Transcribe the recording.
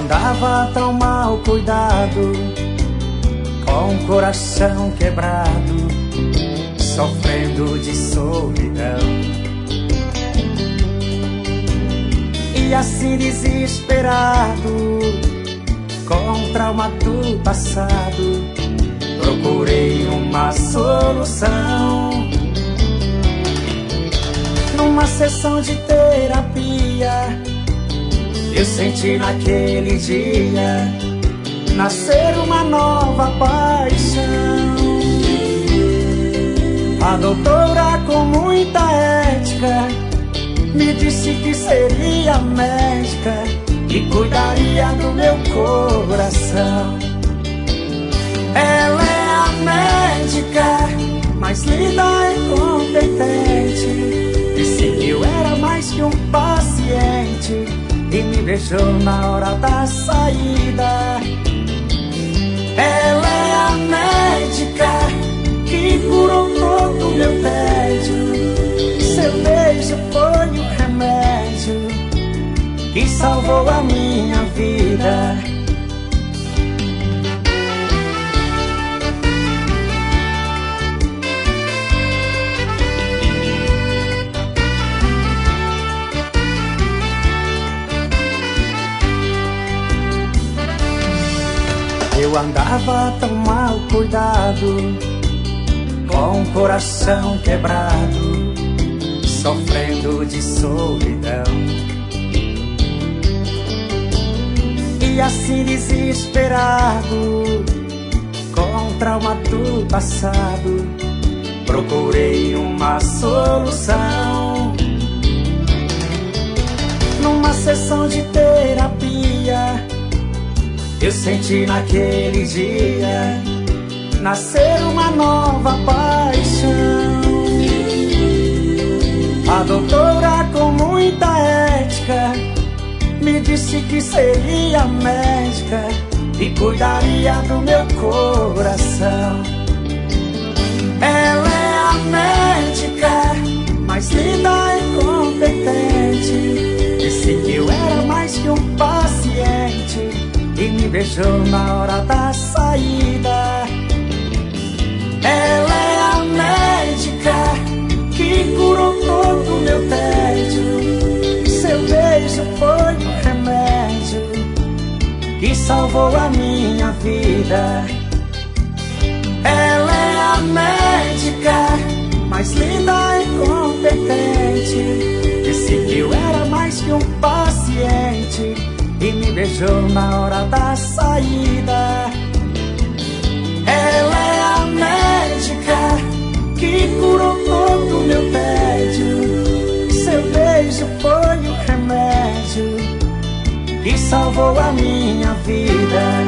andava tão mal cuidado, com o coração quebrado, sofrendo de solidão. E assim desesperado, com o trauma do passado, procurei uma solução. Numa sessão de terapia, eu senti naquele dia nascer uma nova paixão. A doutora, com muita ética, me disse que seria médica e cuidaria do meu coração. Ela é a médica mais linda e competente. Disse que eu era mais que um paciente e me beijou na hora da saída. Ela é a médica que curou todo o meu tédio. Seu beijo foi o remédio que salvou a minha vida. Eu andava tão mal cuidado, com o coração quebrado, sofrendo de solidão. E assim desesperado, com o trauma do passado, procurei uma solução. Numa sessão de terapia, eu senti naquele dia nascer uma nova paixão. A doutora, com muita ética, me disse que seria médica e cuidaria do meu coração. Ela é a médica mais linda e competente. Disse que eu era mais que um paciente e me beijou na hora da saída. Ela é a médica que curou todo o meu tédio. Seu beijo foi o remédio que salvou a minha vida. Ela é a médica mais linda e competente. Disse que eu era mais que um paciente e me beijou na hora da saída. Ela é a médica que curou todo o meu tédio. Seu beijo foi o remédio que salvou a minha vida.